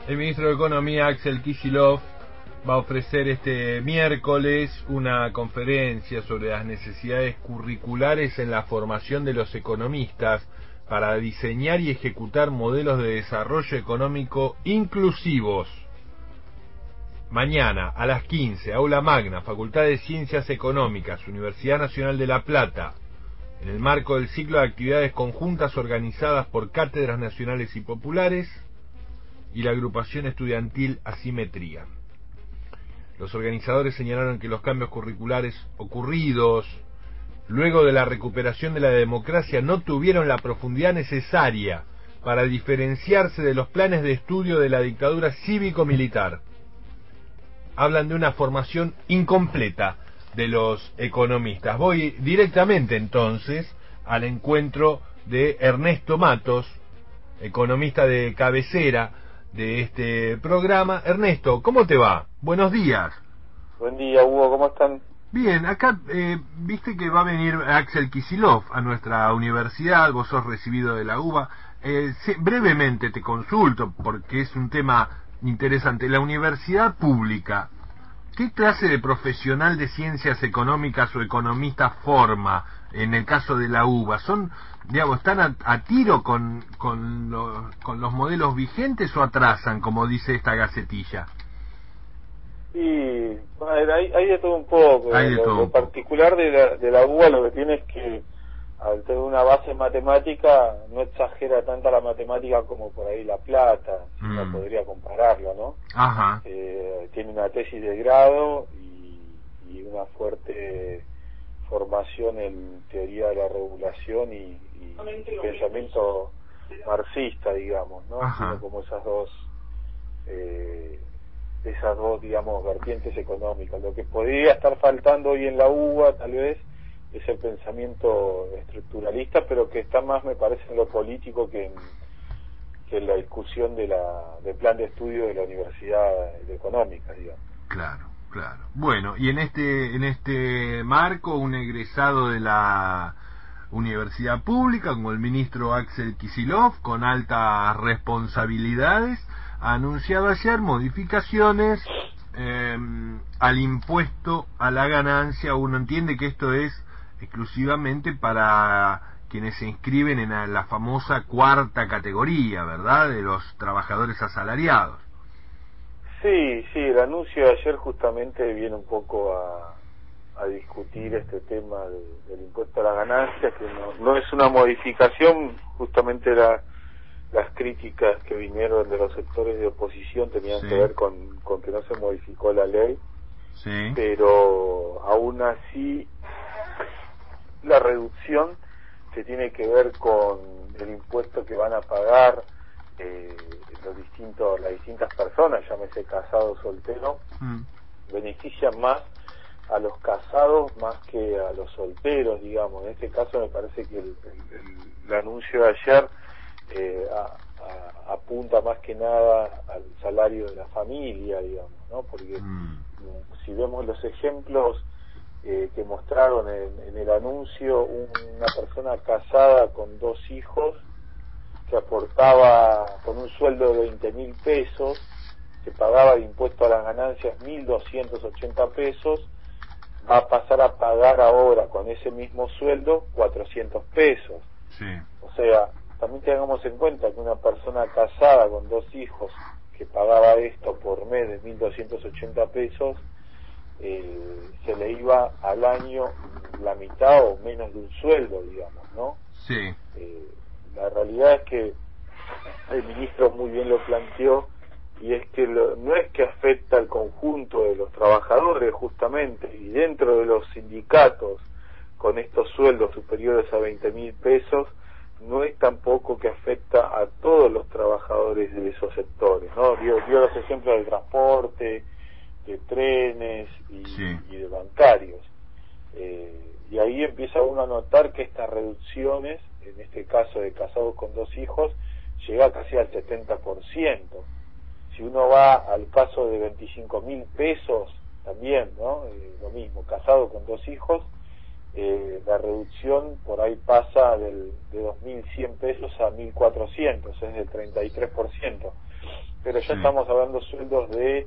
El ministro de Economía, Axel Kicillof, va a ofrecer este miércoles una conferencia sobre las necesidades curriculares en la formación de los economistas para diseñar y ejecutar modelos de desarrollo económico inclusivos. Mañana a las 15, Aula Magna, Facultad de Ciencias Económicas, Universidad Nacional de La Plata, en el marco del ciclo de actividades conjuntas organizadas por cátedras nacionales y populares y la agrupación estudiantil Asimetría. Los organizadores señalaron que los cambios curriculares ocurridos luego de la recuperación de la democracia no tuvieron la profundidad necesaria para diferenciarse de los planes de estudio de la dictadura cívico-militar. Hablan de una formación incompleta de los economistas. Voy directamente entonces al encuentro de Ernesto Matos, economista de cabecera de este programa. Ernesto, ¿cómo te va? Buenos días. Buen día, Hugo, ¿cómo están? Bien, acá viste que va a venir Axel Kicillof a nuestra universidad, vos sos recibido de la UBA. Brevemente te consulto, porque es un tema interesante. La universidad pública, ¿qué clase de profesional de ciencias económicas o economista forma en el caso de la UBA? ¿Están a tiro con los modelos vigentes o atrasan, como dice esta gacetilla? Y bueno, hay de todo un poco. Lo particular de la UBA lo que tiene es que al tener una base matemática no exagera tanta la matemática como por ahí La Plata, si uno podría compararlo, ¿no? Ajá. Tiene una tesis de grado y una fuerte formación en teoría de la regulación y pensamiento marxista, digamos, ¿no? Tiene como esas dos, digamos, vertientes económicas. Lo que podría estar faltando hoy en la UBA, tal vez, es el pensamiento estructuralista, pero que está más, me parece, en lo político que en la discusión del plan de estudio de la universidad económica, digamos. Claro. Bueno, y en este marco, un egresado de la universidad pública, como el ministro Axel Kicillof, con altas responsabilidades, ha anunciado ayer modificaciones al impuesto a la ganancia. Uno entiende que esto es exclusivamente para quienes se inscriben en la famosa cuarta categoría, ¿verdad?, de los trabajadores asalariados. Sí, el anuncio de ayer justamente viene un poco a discutir este tema del impuesto a la ganancia, que no es una modificación. Justamente las críticas que vinieron de los sectores de oposición tenían que ver con que no se modificó la ley, pero aún así la reducción que tiene que ver con el impuesto que van a pagar las distintas personas, llámese casado o soltero, beneficia más a los casados más que a los solteros, digamos. En este caso me parece que el anuncio de ayer apunta más que nada al salario de la familia, digamos, ¿no? Porque si vemos los ejemplos que mostraron en el anuncio, una persona casada con 2 hijos que aportaba con un sueldo de 20.000 pesos, que pagaba de impuesto a las ganancias 1.280 pesos, va a pasar a pagar ahora con ese mismo sueldo 400 pesos. O sea, también tengamos en cuenta que una persona casada con 2 hijos que pagaba esto por mes de 1.280 pesos, se le iba al año la mitad o menos de un sueldo, digamos, ¿no? La realidad es que el ministro muy bien lo planteó, y es que no es que afecta al conjunto de los trabajadores, justamente, y dentro de los sindicatos con estos sueldos superiores a 20.000 pesos, no es tampoco que afecta a todos los trabajadores de esos sectores, ¿no? Dio los ejemplos del transporte, de trenes y de bancarios. Y ahí empieza uno a notar que estas reducciones, en este caso de casados con 2 hijos, llega casi al 70%. Si uno va al caso de 25.000 pesos, también, ¿no? Lo mismo, casado con 2 hijos, la reducción por ahí pasa de 2.100 pesos a 1.400, es del 33%. pero ya estamos hablando de sueldos de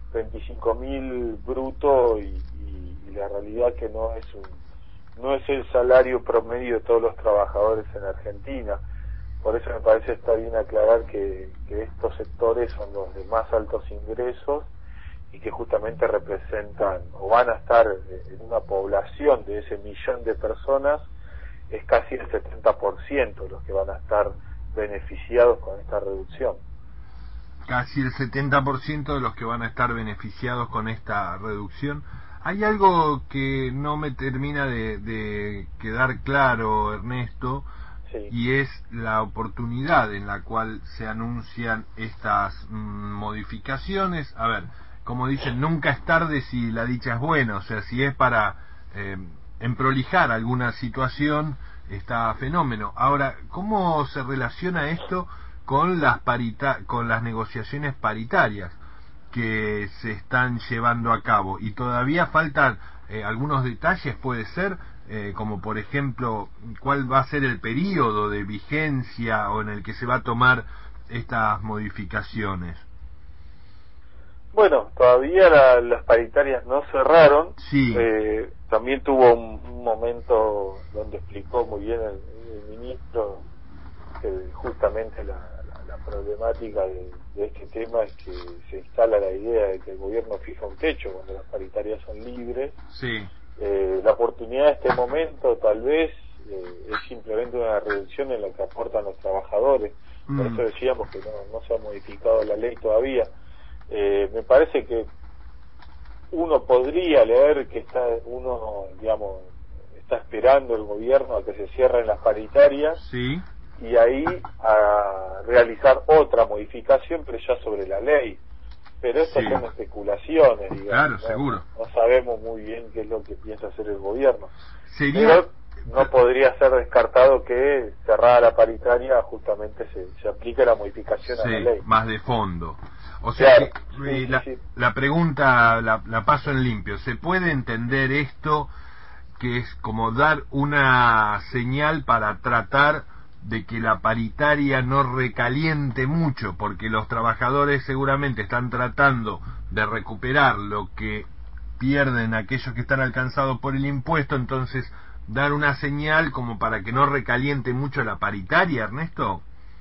25.000 bruto y la realidad que no es el salario promedio de todos los trabajadores en Argentina. Por eso me parece está bien aclarar que estos sectores son los de más altos ingresos y que justamente representan o van a estar en una población de ese 1.000.000 de personas, es casi el 70% los que van a estar beneficiados con esta reducción. Casi el 70% de los que van a estar beneficiados con esta reducción. Hay algo que no me termina de quedar claro, Ernesto, sí, y es la oportunidad en la cual se anuncian estas modificaciones. A ver, como dicen, nunca es tarde si la dicha es buena, o sea, si es para emprolijar alguna situación, está fenómeno. Ahora, ¿cómo se relaciona esto con las negociaciones paritarias que se están llevando a cabo? Y todavía faltan algunos detalles, puede ser, como por ejemplo, cuál va a ser el periodo de vigencia o en el que se va a tomar estas modificaciones. Bueno, todavía las paritarias no cerraron. Sí. También tuvo un momento donde explicó muy bien el ministro que justamente la problemática de este tema es que se instala la idea de que el gobierno fija un techo cuando las paritarias son libres. Sí. La oportunidad de este momento tal vez es simplemente una reducción en lo que aportan los trabajadores. Por eso decíamos que no se ha modificado la ley todavía. Me parece que uno podría leer que está esperando el gobierno a que se cierren las paritarias. Sí. Y ahí a realizar otra modificación, pero ya sobre la ley. Pero estas son especulaciones, digamos. Claro, seguro. No sabemos muy bien qué es lo que piensa hacer el gobierno. Pero no podría ser descartado que cerrada la paritaria justamente se aplique la modificación a la ley. Más de fondo. O sea, claro, que la pregunta la paso en limpio. ¿Se puede entender esto que es como dar una señal para tratar de que la paritaria no recaliente mucho, porque los trabajadores seguramente están tratando de recuperar lo que pierden aquellos que están alcanzados por el impuesto, entonces dar una señal como para que no recaliente mucho la paritaria, Ernesto?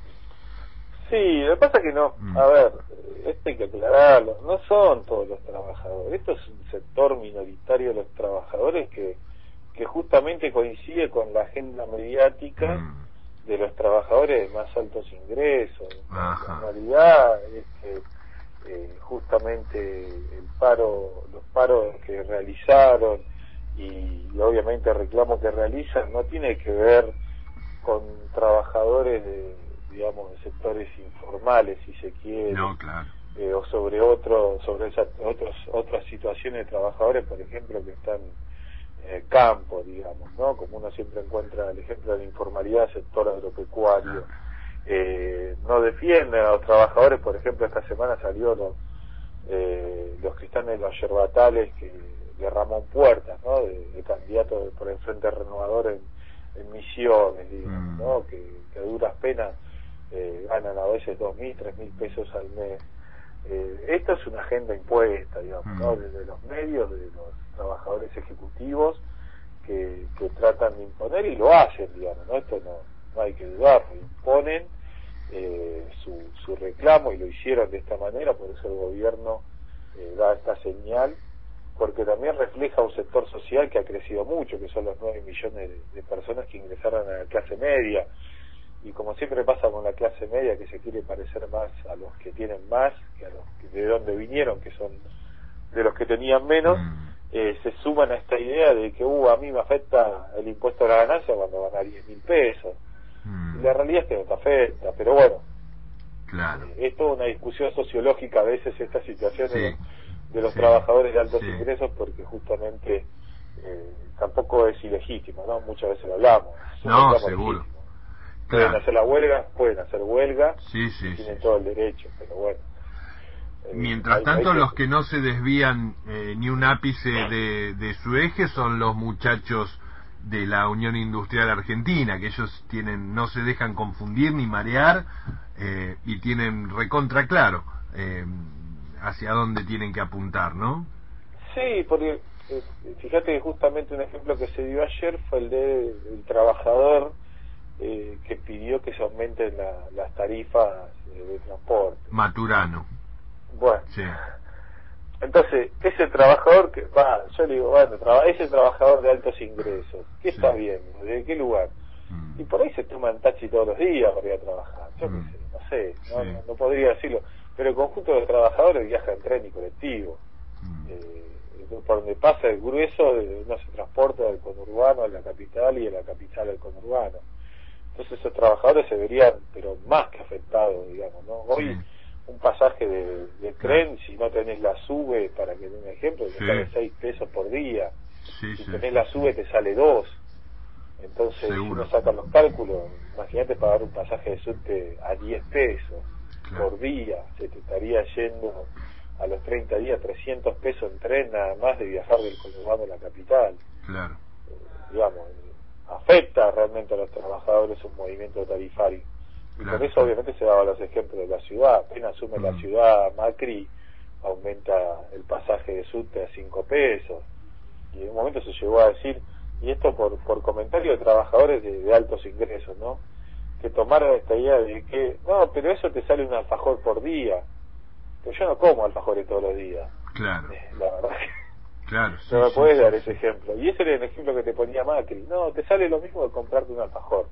Sí, lo que pasa es que no, a ver, esto hay que aclararlo, no son todos los trabajadores, esto es un sector minoritario de los trabajadores que justamente coincide con la agenda mediática de los trabajadores de más altos ingresos. La realidad es que justamente los paros que realizaron y obviamente el reclamo que realizan no tiene que ver con trabajadores de sectores informales, si se quiere. No, claro. O sobre otras situaciones de trabajadores, por ejemplo, que están campo, digamos, ¿no? Como uno siempre encuentra el ejemplo de la informalidad, sector agropecuario. No defienden a los trabajadores, por ejemplo, esta semana salió los que están en los yerbatales de Ramón Puertas, ¿no? De candidato por el Frente Renovador en Misiones, digamos, ¿no? Que a duras penas ganan a veces 2.000, 3.000 pesos al mes. Esto es una agenda impuesta, digamos, ¿no? Desde los medios, de los trabajadores ejecutivos que tratan de imponer y lo hacen, digamos, ¿no? Esto no hay que dudarlo, imponen su reclamo y lo hicieron de esta manera, por eso el gobierno da esta señal, porque también refleja un sector social que ha crecido mucho, que son los 9 millones de personas que ingresaron a la clase media. Y como siempre pasa con la clase media, que se quiere parecer más a los que tienen más que a los de donde vinieron, que son de los que tenían menos, se suman a esta idea de que a mí me afecta el impuesto a la ganancia cuando gana 10.000 pesos. Y la realidad es que no te afecta, pero bueno, claro. Es toda una discusión sociológica a veces esta situación de los trabajadores de altos ingresos, porque justamente tampoco es ilegítimo, ¿no? Muchas veces lo hablamos. No, seguro. Legítimo. Pueden hacer la huelga, tienen todo el derecho, pero bueno. Mientras tanto, los que no se desvían ni un ápice de su eje son los muchachos de la Unión Industrial Argentina, que ellos no se dejan confundir ni marear, y tienen recontra claro hacia dónde tienen que apuntar, ¿no? Sí, porque fíjate que justamente un ejemplo que se dio ayer fue el del trabajador que pidió que se aumenten las tarifas de transporte. Maturano. Bueno, sí. Entonces, ese trabajador yo le digo, bueno, ese trabajador de altos ingresos, ¿qué está viendo? ¿De qué lugar? Y por ahí se toman taxi todos los días para ir a trabajar. Yo no sé, no podría decirlo. Pero el conjunto de trabajadores viaja en tren y colectivo. Por donde pasa el grueso, no se transporta del conurbano a la capital y de la capital al conurbano. Entonces esos trabajadores se verían, pero más que afectados, digamos, ¿no? Hoy un pasaje de tren, si no tenés la SUBE, para que dé un ejemplo, te sale 6 pesos por día. Si tenés la SUBE te sale 2. Entonces, si uno saca los cálculos, imagínate pagar un pasaje de subte a 10 pesos por día, se te estaría yendo a los 30 días 300 pesos en tren nada más de viajar del conurbano a la capital. Claro. Digamos, afecta realmente a los trabajadores un movimiento tarifario. Y por eso obviamente se daban los ejemplos de la ciudad. Apenas asume la ciudad Macri, aumenta el pasaje de subte a 5 pesos. Y en un momento se llegó a decir, y esto por comentarios de trabajadores de altos ingresos, ¿no? Que tomaron esta idea de que, no, pero eso te sale un alfajor por día. Pero yo no como alfajores todos los días. Claro. La verdad que claro, no me puedes dar ese ejemplo. Y ese era el ejemplo que te ponía Macri. No, te sale lo mismo de comprarte un alfajor.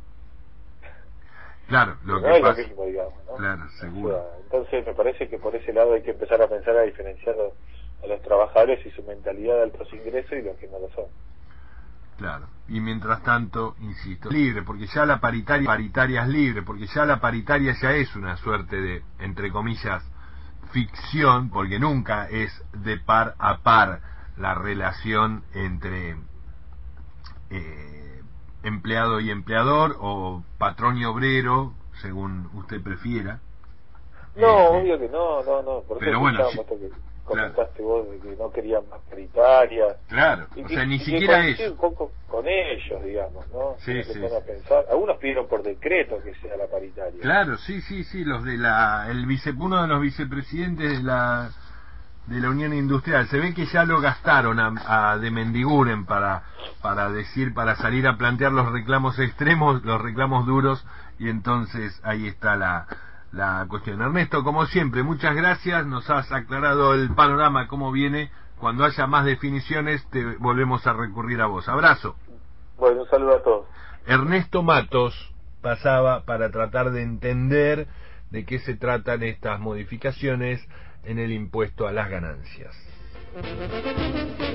Claro, lo no que es pasa. lo mismo, digamos, ¿no? Claro, seguro. O sea, entonces me parece que por ese lado hay que empezar a pensar a diferenciar a los trabajadores y su mentalidad de altos ingresos y los que no lo son. Claro, y mientras tanto, insisto, libre, porque ya la paritaria es libre, porque ya la paritaria ya es una suerte de, entre comillas, ficción, porque nunca es de par a par la relación entre empleado y empleador, o patrón y obrero, según usted prefiera. No, obvio que no, por pero eso bueno, que comentaste vos de que no querían más paritaria. Claro, y o que, sea, ni y siquiera que eso. un poco con ellos, digamos, ¿no? Sí, a pensar. Algunos pidieron por decreto que sea la paritaria. Claro, sí, los de uno de los vicepresidentes de la Unión Industrial, se ve que ya lo gastaron a de Mendiguren para salir a plantear los reclamos extremos, los reclamos duros, y entonces ahí está la cuestión. Ernesto, como siempre, muchas gracias, nos has aclarado el panorama cómo viene. Cuando haya más definiciones te volvemos a recurrir a vos. Abrazo. Bueno, un saludo a todos. Ernesto Matos pasaba para tratar de entender de qué se tratan estas modificaciones en el impuesto a las ganancias.